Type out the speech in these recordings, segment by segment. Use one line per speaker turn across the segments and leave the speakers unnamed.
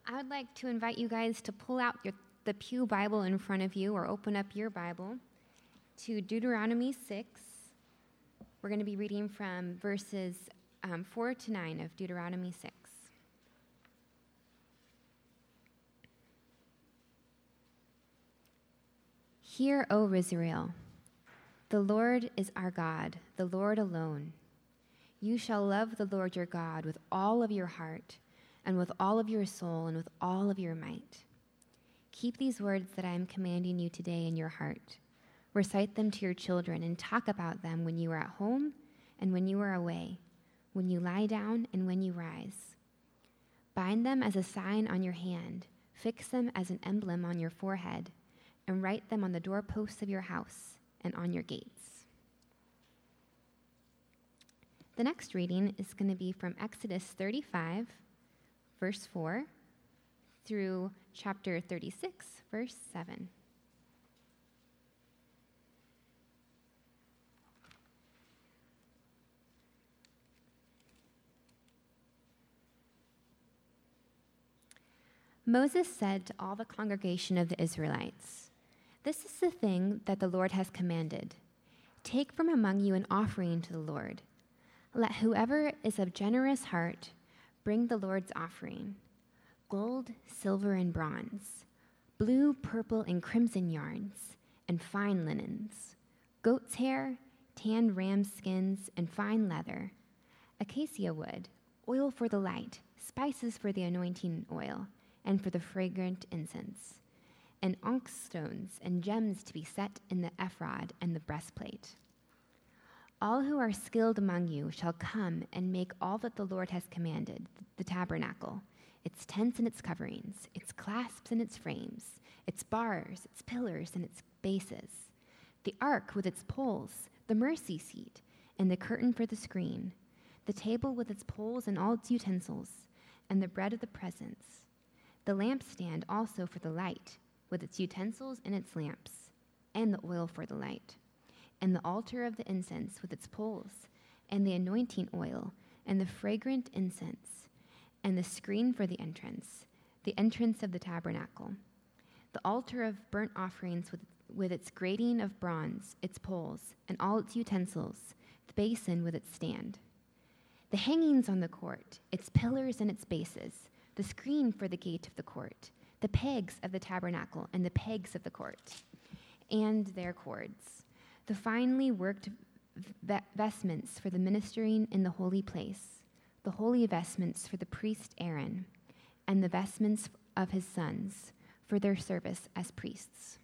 I would like to invite you guys to pull out the Pew Bible in front of you or open up your Bible to Deuteronomy 6. We're going to be reading from verses 4 to 9 of Deuteronomy 6. Hear, O Israel, the Lord is our God, the Lord alone. You shall love the Lord your God with all of your heart, and with all of your soul, and with all of your might. Keep these words that I am commanding you today in your heart. Recite them to your children, and talk about them when you are at home and when you are away, when you lie down and when you rise. Bind them as a sign on your hand, fix them as an emblem on your forehead, and write them on the doorposts of your house and on your gates. The next reading is going to be from Exodus 35, verse 4, through chapter 36, verse 7. Moses said to all the congregation of the Israelites, "This is the thing that the Lord has commanded. Take from among you an offering to the Lord. Let whoever is of generous heart bring the Lord's offering: gold, silver, and bronze, blue, purple, and crimson yarns, and fine linens, goat's hair, tanned ram skins, and fine leather, acacia wood, oil for the light, spices for the anointing oil, and for the fragrant incense, and onyx stones and gems to be set in the ephod and the breastplate. All who are skilled among you shall come and make all that the Lord has commanded: the tabernacle, its tents and its coverings, its clasps and its frames, its bars, its pillars and its bases, the ark with its poles, the mercy seat, and the curtain for the screen, the table with its poles and all its utensils, and the bread of the presence, the lampstand also for the light, with its utensils and its lamps, and the oil for the light, and the altar of the incense with its poles, and the anointing oil, and the fragrant incense, and the screen for the entrance of the tabernacle, the altar of burnt offerings with its grating of bronze, its poles, and all its utensils, the basin with its stand, the hangings on the court, its pillars and its bases, the screen for the gate of the court, the pegs of the tabernacle and the pegs of the court, and their cords, the finely worked vestments for the ministering in the holy place, the holy vestments for the priest Aaron, and the vestments of his sons for their service as priests."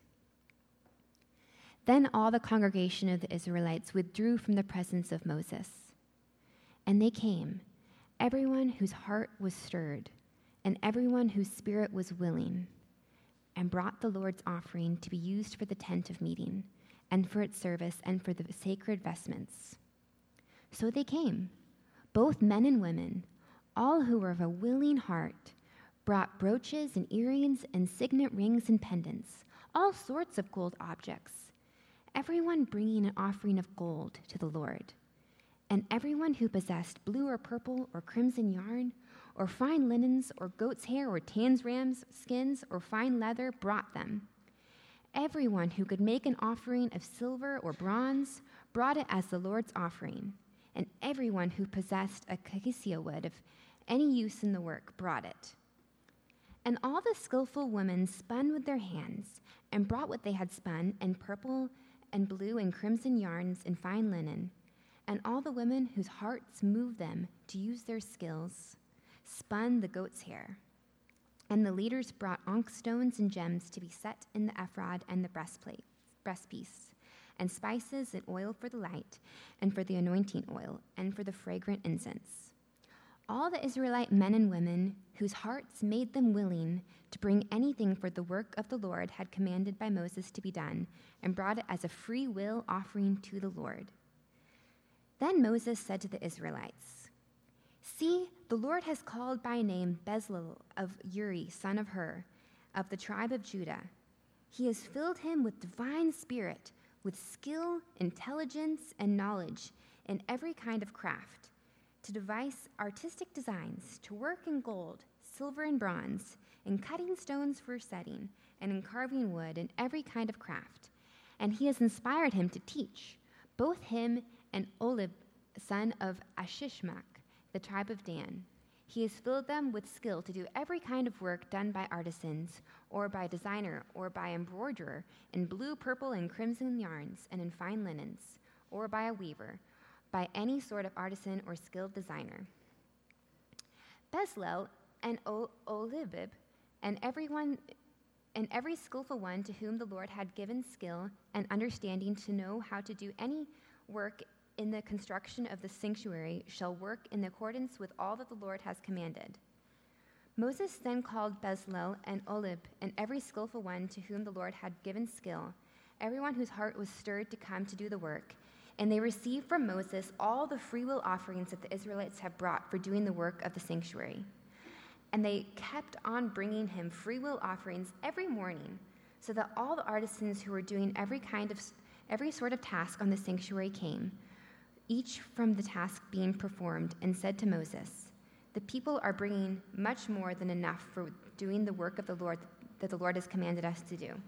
Then all the congregation of the Israelites withdrew from the presence of Moses. And they came, everyone whose heart was stirred, and everyone whose spirit was willing, and brought the Lord's offering to be used for the tent of meeting, and for its service, and for the sacred vestments. So they came, both men and women, all who were of a willing heart, brought brooches and earrings and signet rings and pendants, all sorts of gold objects, everyone bringing an offering of gold to the Lord. And everyone who possessed blue or purple or crimson yarn, or fine linens, or goat's hair, or tanned ram's skins, or fine leather, brought them. Everyone who could make an offering of silver or bronze brought it as the Lord's offering, and everyone who possessed acacia wood of any use in the work brought it. And all the skillful women spun with their hands, and brought what they had spun, and purple and blue and crimson yarns and fine linen, and all the women whose hearts moved them to use their skills spun the goat's hair. And the leaders brought onyx stones and gems to be set in the ephod and the breastpiece, and spices and oil for the light, and for the anointing oil, and for the fragrant incense. All the Israelite men and women whose hearts made them willing to bring anything for the work of the Lord had commanded by Moses to be done, and brought it as a free will offering to the Lord. Then Moses said to the Israelites, "See, the Lord has called by name Bezalel of Uri, son of Hur, of the tribe of Judah. He has filled him with divine spirit, with skill, intelligence, and knowledge in every kind of craft, to devise artistic designs, to work in gold, silver and bronze, in cutting stones for setting, and in carving wood, and every kind of craft. And he has inspired him to teach, both him and Olib, son of Ashishmach, the tribe of Dan. He has filled them with skill to do every kind of work done by artisans, or by designer, or by embroiderer, in blue, purple, and crimson yarns, and in fine linens, or by a weaver, by any sort of artisan or skilled designer. Bezalel and Oholiab, and every skillful one to whom the Lord had given skill and understanding to know how to do any work in the construction of the sanctuary, shall work in accordance with all that the Lord has commanded. Moses then called Bezalel and Oholiab and every skillful one to whom the Lord had given skill, everyone whose heart was stirred to come to do the work. And they received from Moses all the freewill offerings that the Israelites had brought for doing the work of the sanctuary. And they kept on bringing him freewill offerings every morning, so that all the artisans who were doing every sort of task on the sanctuary came, each from the task being performed, and said to Moses, "The people are bringing much more than enough for doing the work of the Lord that the Lord has commanded us to do."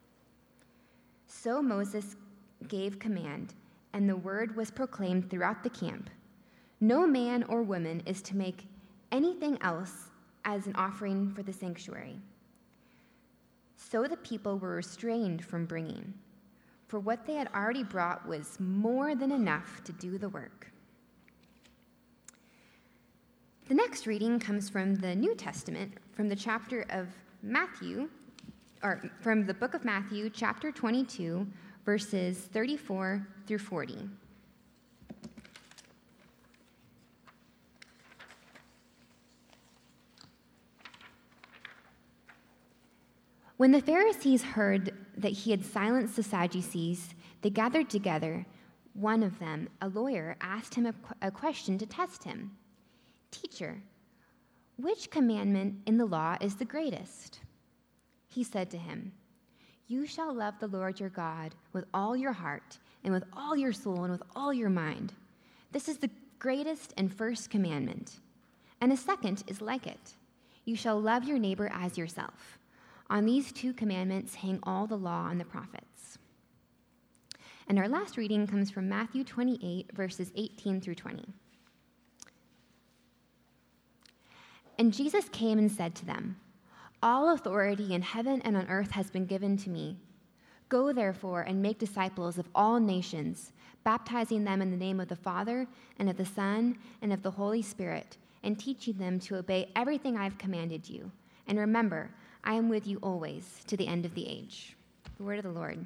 So Moses gave command, and the word was proclaimed throughout the camp. No man or woman is to make anything else as an offering for the sanctuary. So the people were restrained from bringing, for what they had already brought was more than enough to do the work. The next reading comes from the New Testament, from the chapter of Matthew, or from the book of Matthew, chapter 22, verses 34 through 40. When the Pharisees heard that he had silenced the Sadducees, they gathered together. One of them, a lawyer, asked him a question to test him. "Teacher, which commandment in the law is the greatest?" He said to him, "You shall love the Lord your God with all your heart and with all your soul and with all your mind. This is the greatest and first commandment. And a second is like it. You shall love your neighbor as yourself. On these two commandments hang all the law and the prophets." And our last reading comes from Matthew 28, verses 18 through 20. And Jesus came and said to them, "All authority in heaven and on earth has been given to me. Go, therefore, and make disciples of all nations, baptizing them in the name of the Father and of the Son and of the Holy Spirit, and teaching them to obey everything I have commanded you. And remember, I am with you always to the end of the age." The word of the Lord.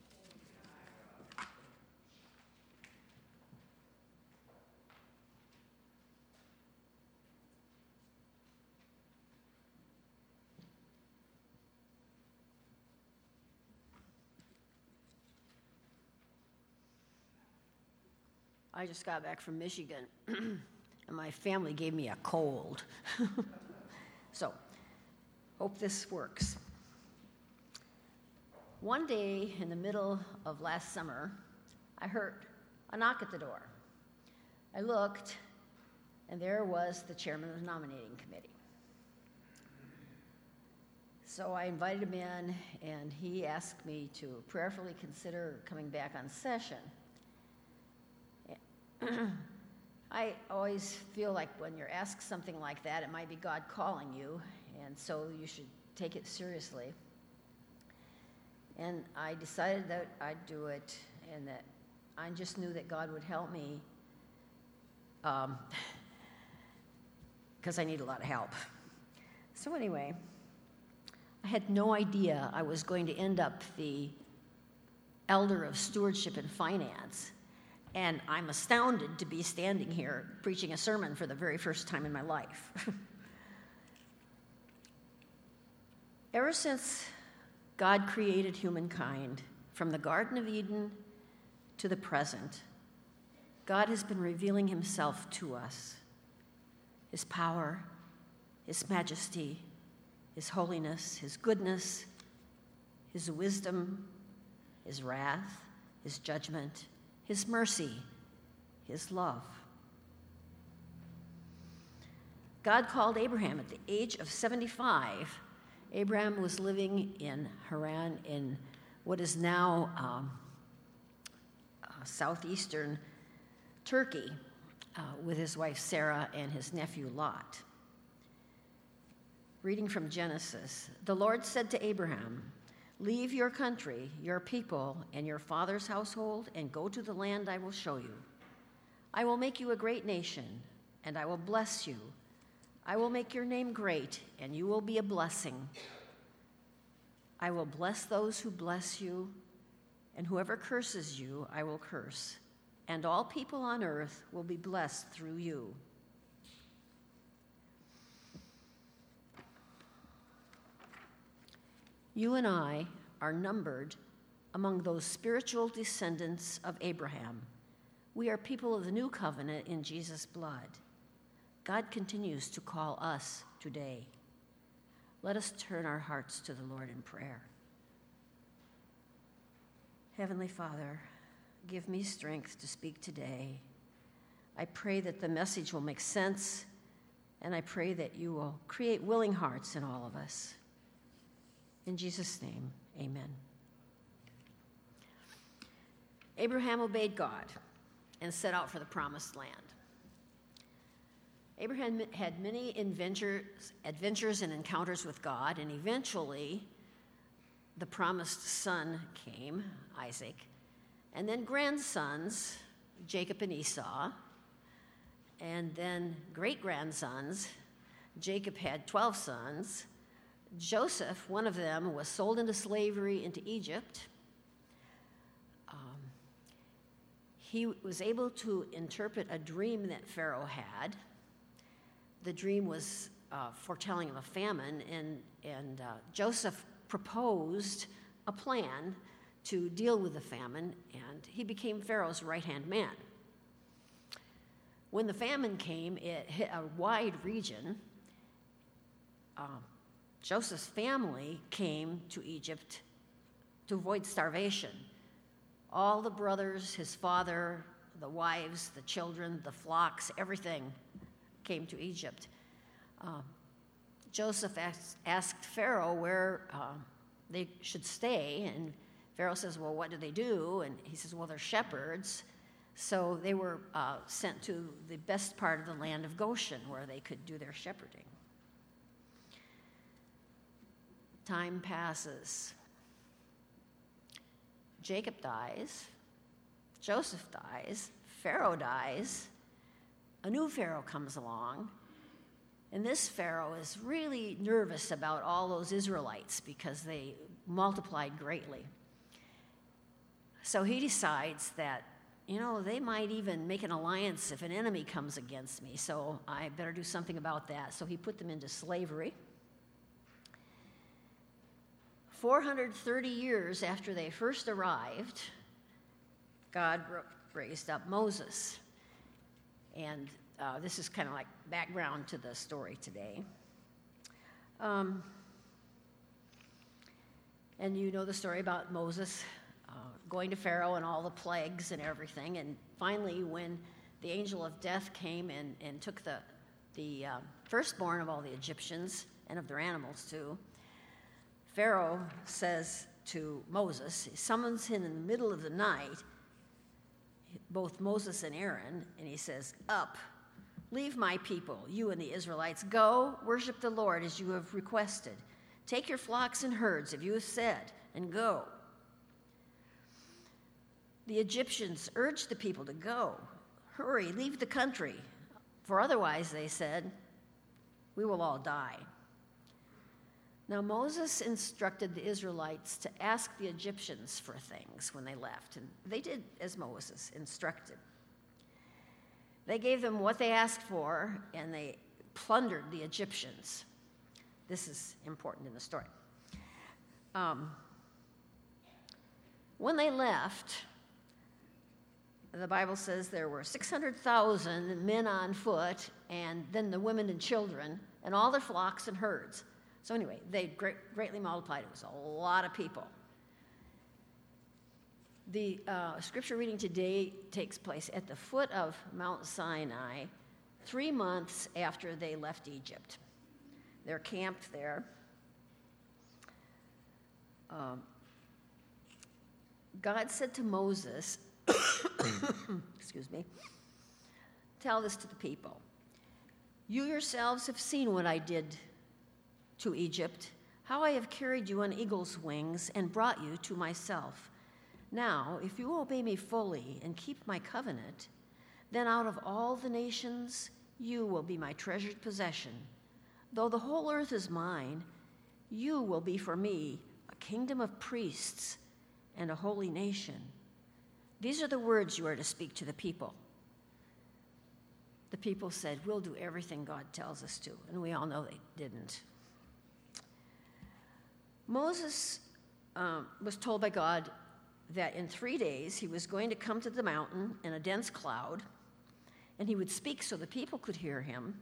I just got back from Michigan, and my family gave me a cold. So, hope this works. One day in the middle of last summer, I heard a knock at the door. I looked, and there was the chairman of the nominating committee. So I invited him in, and he asked me to prayerfully consider coming back on session. I always feel like when you're asked something like that, it might be God calling you, and so you should take it seriously. And I decided that I'd do it, and that I just knew that God would help me, because I need a lot of help. So anyway, I had no idea I was going to end up the elder of stewardship and finance, and I'm astounded to be standing here preaching a sermon for the very first time in my life. Ever since God created humankind, from the Garden of Eden to the present, God has been revealing himself to us, his power, his majesty, his holiness, his goodness, his wisdom, his wrath, his judgment, his mercy, his love. God called Abraham at the age of 75. Abraham was living in Haran in what is now southeastern Turkey with his wife Sarah and his nephew Lot. Reading from Genesis, the Lord said to Abraham, "Leave your country, your people, and your father's household, and go to the land I will show you. I will make you a great nation, and I will bless you. I will make your name great, and you will be a blessing. I will bless those who bless you, and whoever curses you, I will curse. And all people on earth will be blessed through you." You and I are numbered among those spiritual descendants of Abraham. We are people of the new covenant in Jesus' blood. God continues to call us today. Let us turn our hearts to the Lord in prayer. Heavenly Father, give me strength to speak today. I pray that the message will make sense, and I pray that you will create willing hearts in all of us. In Jesus' name, amen. Abraham obeyed God and set out for the promised land. Abraham had many adventures and encounters with God, and eventually the promised son came, Isaac, and then grandsons, Jacob and Esau, and then great-grandsons. Jacob had 12 sons. Joseph, one of them, was sold into slavery into Egypt. He was able to interpret a dream that Pharaoh had. The dream was foretelling of a famine, and Joseph proposed a plan to deal with the famine, and he became Pharaoh's right-hand man. When the famine came, it hit a wide region. Joseph's family came to Egypt to avoid starvation. All the brothers, his father, the wives, the children, the flocks, everything came to Egypt. Joseph asked Pharaoh where they should stay, and Pharaoh says, "Well, what do they do?" And he says, "Well, they're shepherds." So they were sent to the best part of the land of Goshen, where they could do their shepherding. Time passes. Jacob dies. Joseph dies. Pharaoh dies. A new Pharaoh comes along. And this Pharaoh is really nervous about all those Israelites because they multiplied greatly. So he decides that, they might even make an alliance if an enemy comes against me, so I better do something about that. So he put them into slavery. 430 years after they first arrived, God raised up Moses. And this is kind of like background to the story today. And you know the story about Moses going to Pharaoh and all the plagues and everything. And finally, when the angel of death came and took the firstborn of all the Egyptians and of their animals too, Pharaoh says to Moses, he summons him in the middle of the night, both Moses and Aaron, and he says, "Up, leave my people, you and the Israelites. Go, worship the Lord as you have requested. Take your flocks and herds, if you have said, and go." The Egyptians urged the people to go. "Hurry, leave the country, for otherwise," they said, "we will all die." Now Moses instructed the Israelites to ask the Egyptians for things when they left, and they did as Moses instructed. They gave them what they asked for, and they plundered the Egyptians. This is important in the story. When they left, the Bible says there were 600,000 men on foot, and then the women and children, and all their flocks and herds. So anyway, they greatly multiplied. It was a lot of people. The scripture reading today takes place at the foot of Mount Sinai, 3 months after they left Egypt. They're camped there. God said to Moses, excuse me, tell this to the people. You yourselves have seen what I did to Egypt, how I have carried you on eagle's wings and brought you to myself. Now, if you obey me fully and keep my covenant, then out of all the nations you will be my treasured possession. Though the whole earth is mine, you will be for me a kingdom of priests and a holy nation. These are the words you are to speak to the people. The people said, we'll do everything God tells us to. And we all know they didn't. Moses was told by God that in 3 days he was going to come to the mountain in a dense cloud, and he would speak so the people could hear him.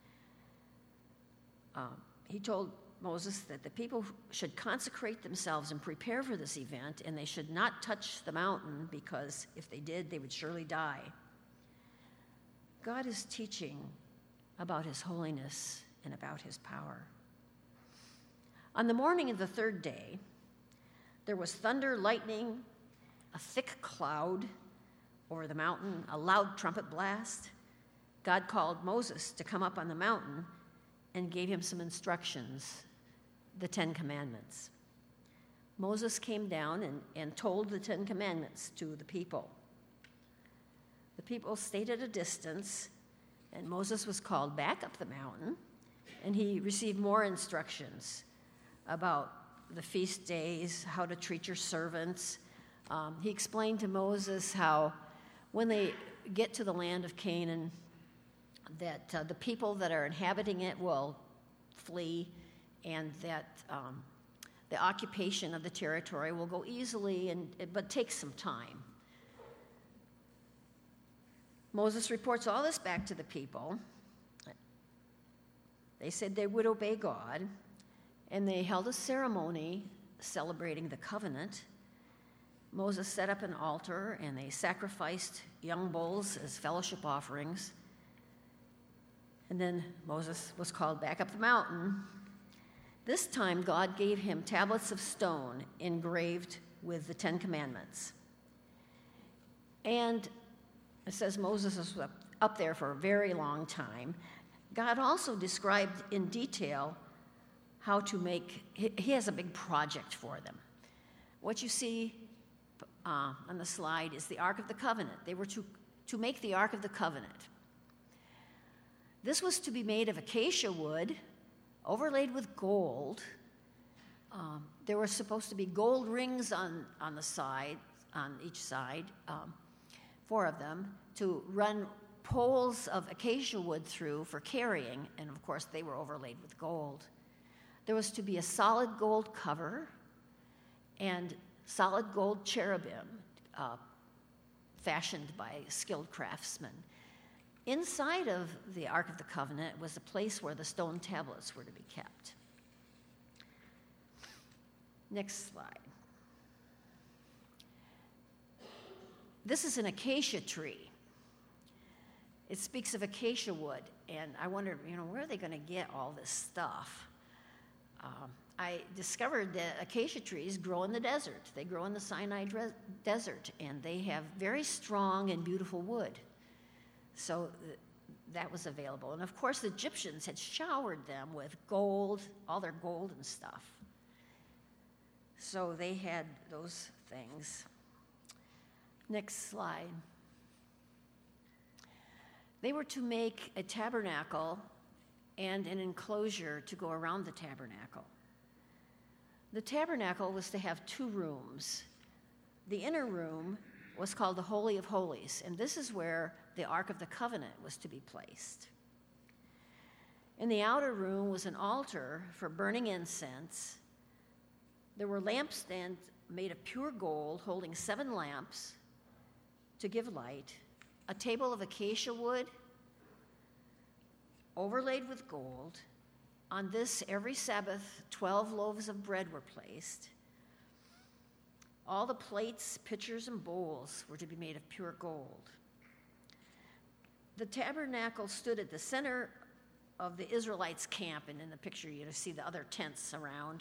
He told Moses that the people should consecrate themselves and prepare for this event, and they should not touch the mountain because if they did, they would surely die. God is teaching about his holiness and about his power. On the morning of the 3rd day, there was thunder, lightning, a thick cloud over the mountain, a loud trumpet blast. God called Moses to come up on the mountain and gave him some instructions, the 10 Commandments. Moses came down and told the 10 Commandments to the people. The people stayed at a distance, and Moses was called back up the mountain, and he received more instructions about the feast days, how to treat your servants. He explained to Moses how when they get to the land of Canaan, that the people that are inhabiting it will flee, and that the occupation of the territory will go easily, but take some time. Moses reports all this back to the people. They said they would obey God, and they held a ceremony celebrating the covenant. Moses set up an altar, and they sacrificed young bulls as fellowship offerings. And then Moses was called back up the mountain. This time, God gave him tablets of stone engraved with the 10 Commandments. And it says Moses was up there for a very long time. God also described in detail how to make, he has a big project for them. What you see on the slide is the Ark of the Covenant. They were to make the Ark of the Covenant. This was to be made of acacia wood, overlaid with gold. There were supposed to be gold rings on the side, on each side, 4 of them, to run poles of acacia wood through for carrying, and of course they were overlaid with gold. There was to be a solid gold cover and solid gold cherubim fashioned by skilled craftsmen. Inside of the Ark of the Covenant was a place where the stone tablets were to be kept. Next slide. This is an acacia tree. It speaks of acacia wood, and I wondered, where are they going to get all this stuff? I discovered that acacia trees grow in the desert. They grow in the Sinai desert, and they have very strong and beautiful wood. So that was available. And of course, the Egyptians had showered them with gold, all their gold and stuff. So they had those things. Next slide. They were to make a tabernacle and an enclosure to go around the tabernacle. The tabernacle was to have 2 rooms. The inner room was called the Holy of Holies, and this is where the Ark of the Covenant was to be placed. In the outer room was an altar for burning incense. There were lampstands made of pure gold holding 7 lamps to give light, a table of acacia wood overlaid with gold. On this, every Sabbath, 12 loaves of bread were placed. All the plates, pitchers, and bowls were to be made of pure gold. The tabernacle stood at the center of the Israelites' camp, and in the picture you see the other tents around.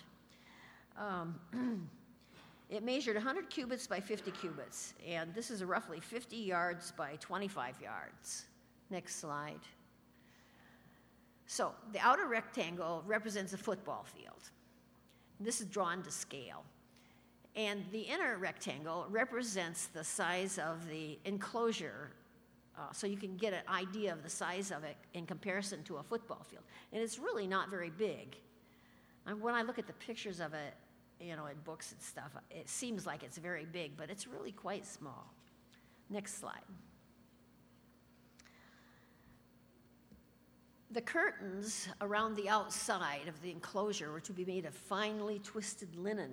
It measured 100 cubits by 50 cubits, and this is roughly 50 yards by 25 yards. Next slide. So the outer rectangle represents a football field. This is drawn to scale. And the inner rectangle represents the size of the enclosure, so you can get an idea of the size of it in comparison to a football field. And it's really not very big. And when I look at the pictures of it, in books and stuff, it seems like it's very big, but it's really quite small. Next slide. The curtains around the outside of the enclosure were to be made of finely twisted linen.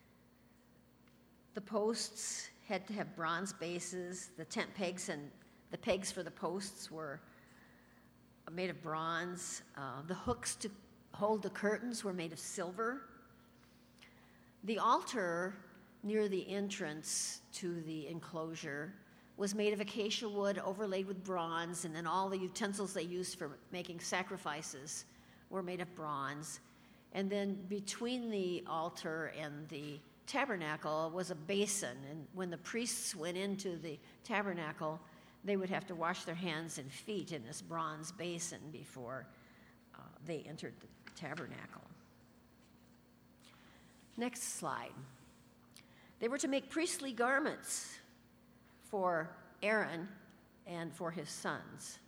The posts had to have bronze bases. The tent pegs and the pegs for the posts were made of bronze. The hooks to hold the curtains were made of silver. The altar near the entrance to the enclosure was made of acacia wood overlaid with bronze, and then all the utensils they used for making sacrifices were made of bronze. And then between the altar and the tabernacle was a basin, and when the priests went into the tabernacle, they would have to wash their hands and feet in this bronze basin before they entered the tabernacle. Next slide. They were to make priestly garments for Aaron and for his sons.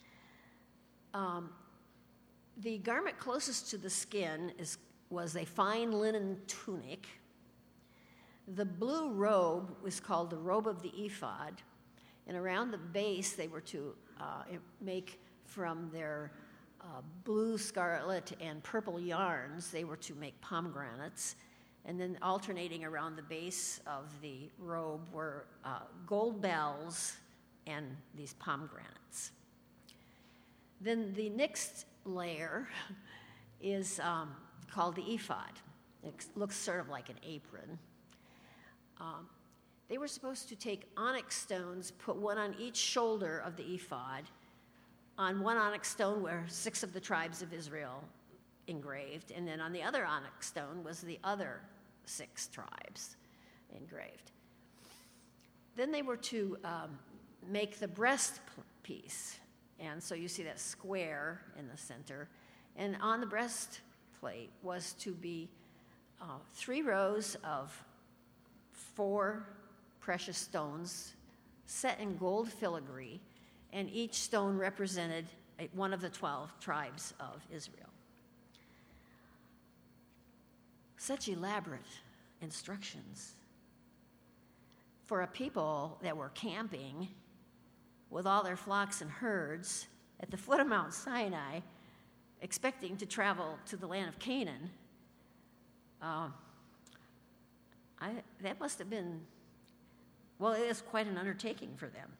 The garment closest to the skin was a fine linen tunic. The blue robe was called the robe of the ephod, and around the base they were to make from their blue, scarlet, and purple yarns, they were to make pomegranates. And then alternating around the base of the robe were gold bells and these pomegranates. Then the next layer is called the ephod. It looks sort of like an apron. They were supposed to take onyx stones, put one on each shoulder of the ephod. On one onyx stone were 6 of the tribes of Israel engraved, and then on the other onyx stone was the other 6 tribes engraved. Then they were to make the breast piece, and so you see that square in the center, and on the breastplate was to be 3 rows of 4 precious stones set in gold filigree, and each stone represented one of the 12 tribes of Israel. Such elaborate instructions for a people that were camping with all their flocks and herds at the foot of Mount Sinai, expecting to travel to the land of Canaan. That must have been, well, it is quite an undertaking for them.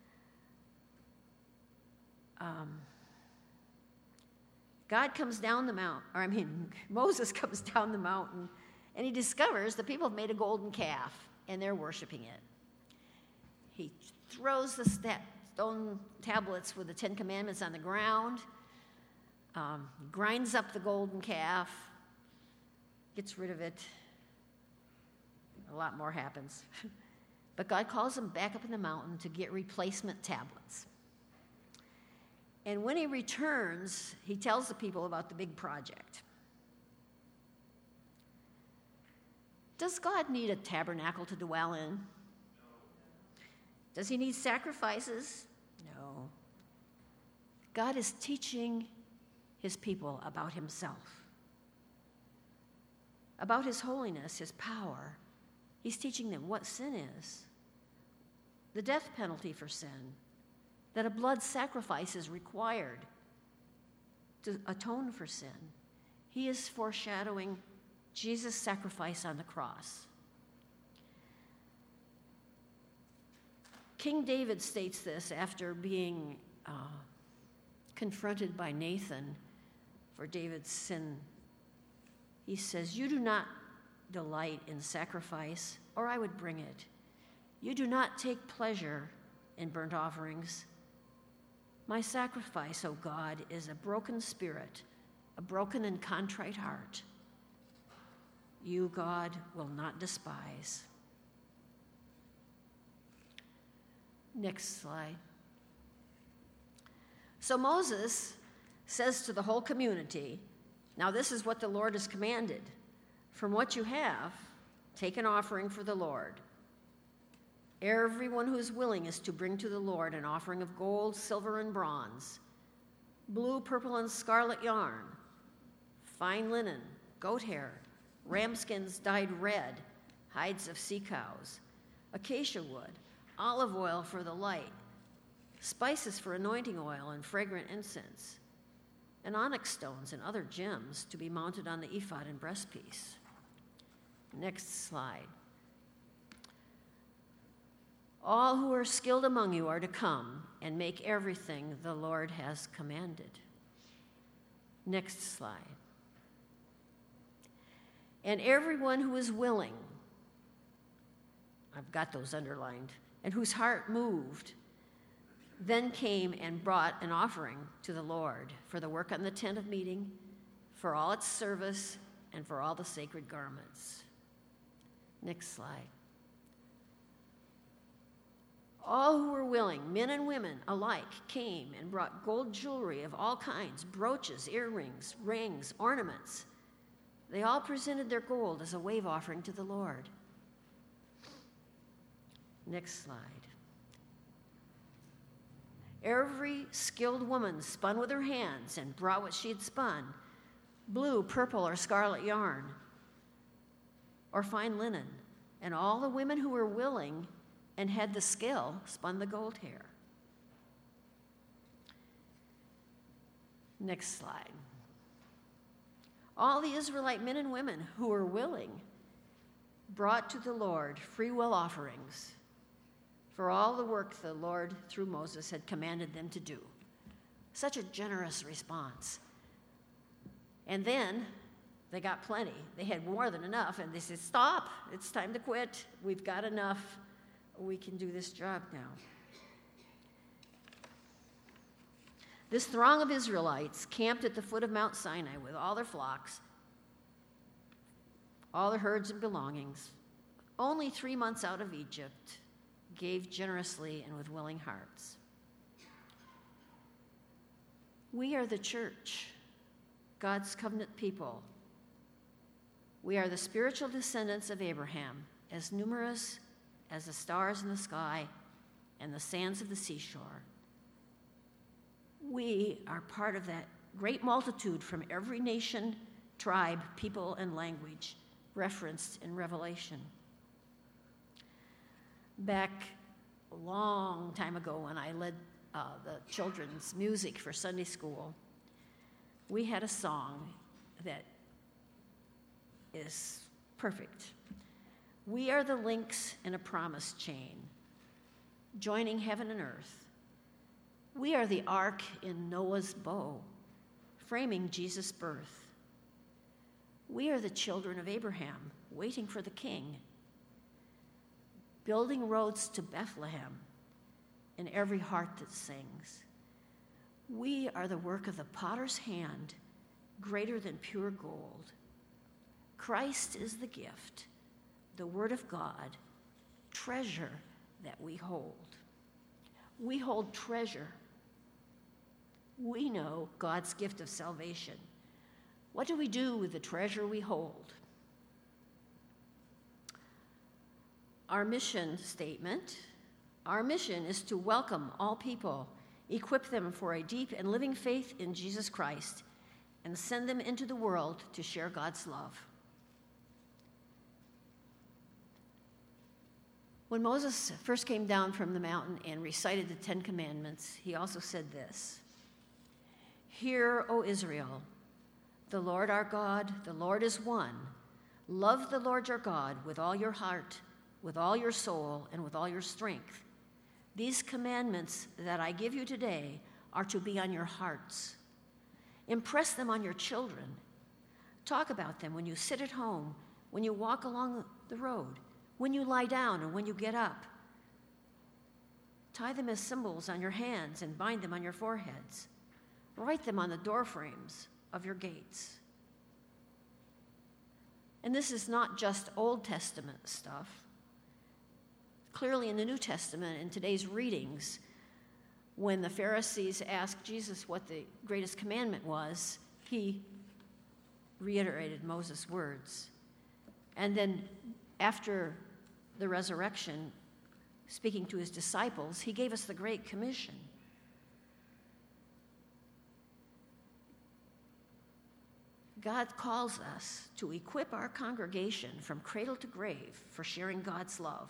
Moses comes down the mountain, and he discovers the people have made a golden calf, and they're worshiping it. He throws the stone tablets with the 10 Commandments on the ground, grinds up the golden calf, gets rid of it. A lot more happens. But God calls him back up in the mountain to get replacement tablets. And when he returns, he tells the people about the big project. Does God need a tabernacle to dwell in? No. Does he need sacrifices? No. God is teaching his people about himself, about his holiness, his power. He's teaching them what sin is, the death penalty for sin, that a blood sacrifice is required to atone for sin. He is foreshadowing Jesus' sacrifice on the cross. King David states this after being confronted by Nathan for David's sin. He says, "You do not delight in sacrifice, or I would bring it. You do not take pleasure in burnt offerings. My sacrifice, O God, is a broken spirit, a broken and contrite heart. You, God, will not despise. Next slide. So Moses says to the whole community, now this is what the Lord has commanded. From what you have, take an offering for the Lord. Everyone who is willing is to bring to the Lord an offering of gold, silver, and bronze, blue, purple, and scarlet yarn, fine linen, goat hair, ram skins dyed red, hides of sea cows, acacia wood, olive oil for the light, spices for anointing oil and fragrant incense, and onyx stones and other gems to be mounted on the ephod and breastpiece. Next slide. All who are skilled among you are to come and make everything the Lord has commanded. Next slide. And everyone who is willing, I've got those underlined, and whose heart moved, then came and brought an offering to the Lord for the work on the tent of meeting, for all its service, and for all the sacred garments. Next slide. All who were willing, men and women alike, came and brought gold jewelry of all kinds, brooches, earrings, rings, ornaments. They all presented their gold as a wave offering to the Lord. Next slide. Every skilled woman spun with her hands and brought what she had spun, blue, purple, or scarlet yarn, or fine linen, and all the women who were willing and had the skill spun the gold hair. Next slide. All the Israelite men and women who were willing brought to the Lord free will offerings for all the work the Lord through Moses had commanded them to do. Such a generous response. And then they got plenty. They had more than enough, and they said, stop, it's time to quit. We've got enough. We can do this job now. This throng of Israelites camped at the foot of Mount Sinai with all their flocks, all their herds and belongings, only 3 months out of Egypt, gave generously and with willing hearts. We are the church, God's covenant people. We are the spiritual descendants of Abraham, as numerous as the stars in the sky and the sands of the seashore. We are part of that great multitude from every nation, tribe, people, and language referenced in Revelation. Back a long time ago when I led the children's music for Sunday school, we had a song that is perfect. We are the links in a promise chain, joining heaven and earth. We are the ark in Noah's bow, framing Jesus' birth. We are the children of Abraham, waiting for the king, building roads to Bethlehem in every heart that sings. We are the work of the potter's hand, greater than pure gold. Christ is the gift, the word of God, treasure that we hold. We hold treasure. We know God's gift of salvation. What do we do with the treasure we hold? Our mission statement, our mission is to welcome all people, equip them for a deep and living faith in Jesus Christ, and send them into the world to share God's love. When Moses first came down from the mountain and recited the Ten Commandments, he also said this: "Hear, O Israel, the Lord our God, the Lord is one. Love the Lord your God with all your heart, with all your soul, and with all your strength. These commandments that I give you today are to be on your hearts. Impress them on your children. Talk about them when you sit at home, when you walk along the road, when you lie down and when you get up. Tie them as symbols on your hands and bind them on your foreheads. Write them on the doorframes of your gates. And this is not just Old Testament stuff. Clearly in the New Testament, in today's readings, when the Pharisees asked Jesus what the greatest commandment was, he reiterated Moses' words. And then after the resurrection, speaking to his disciples, he gave us the Great Commission. God calls us to equip our congregation from cradle to grave for sharing God's love.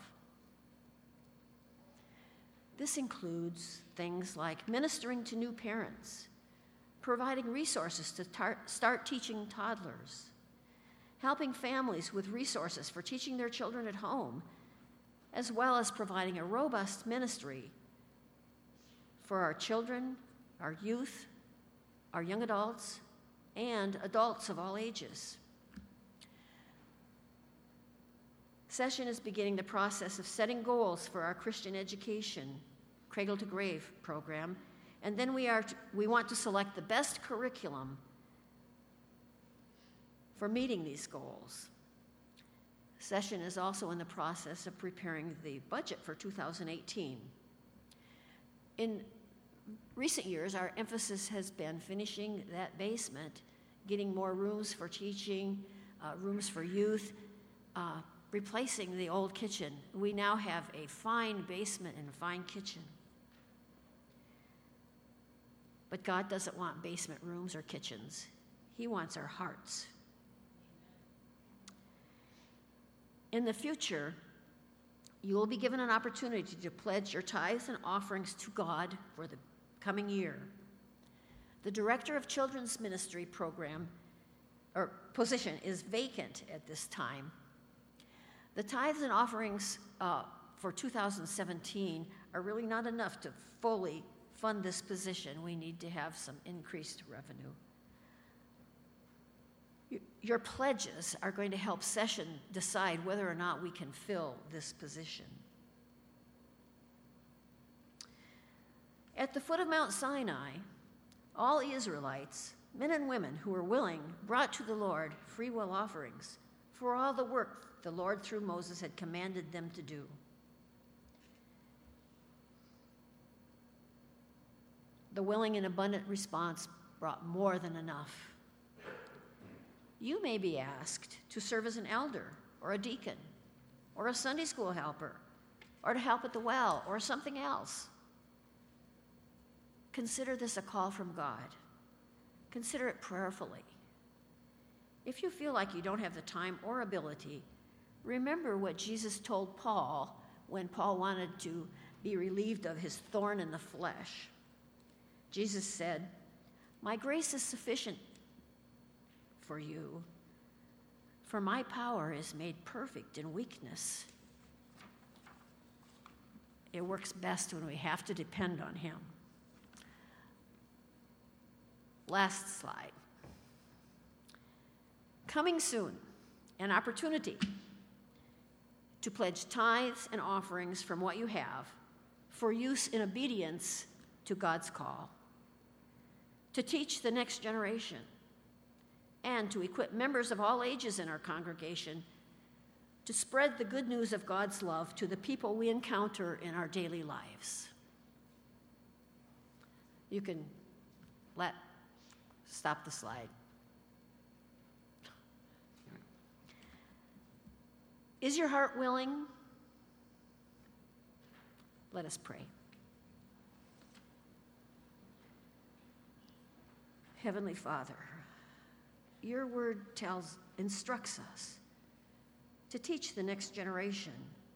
This includes things like ministering to new parents, providing resources to start teaching toddlers, helping families with resources for teaching their children at home, as well as providing a robust ministry for our children, our youth, our young adults, and adults of all ages. Session is beginning the process of setting goals for our Christian education, Cradle to Grave program, and then we want to select the best curriculum for meeting these goals. Session is also in the process of preparing the budget for 2018. In recent years, our emphasis has been finishing that basement, getting more rooms for teaching, rooms for youth, replacing the old kitchen. We now have a fine basement and a fine kitchen. But God doesn't want basement rooms or kitchens. He wants our hearts. In the future, you will be given an opportunity to pledge your tithes and offerings to God for the coming year. The Director of Children's Ministry program or position is vacant at this time. The tithes and offerings for 2017 are really not enough to fully fund this position. We need to have some increased revenue. Your pledges are going to help Session decide whether or not we can fill this position. At the foot of Mount Sinai, all Israelites, men and women who were willing, brought to the Lord free will offerings for all the work the Lord through Moses had commanded them to do. The willing and abundant response brought more than enough. You may be asked to serve as an elder or a deacon or a Sunday school helper or to help at the well or something else. Consider this a call from God. Consider it prayerfully. If you feel like you don't have the time or ability, remember what Jesus told Paul when Paul wanted to be relieved of his thorn in the flesh. Jesus said, "My grace is sufficient for you, for my power is made perfect in weakness." It works best when we have to depend on him. Last slide. Coming soon, an opportunity to pledge tithes and offerings from what you have for use in obedience to God's call, to teach the next generation, and to equip members of all ages in our congregation to spread the good news of God's love to the people we encounter in our daily lives. You can stop the slide. Is your heart willing? Let us pray. Heavenly Father, your word instructs us to teach the next generation,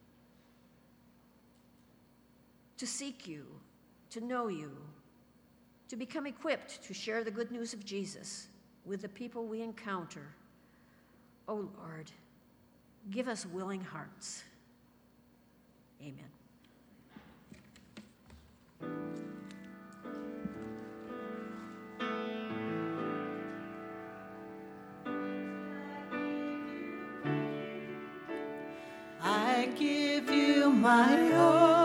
to seek you, to know you, to become equipped to share the good news of Jesus with the people we encounter. Oh Lord, give us willing hearts. Amen.
I give you my all.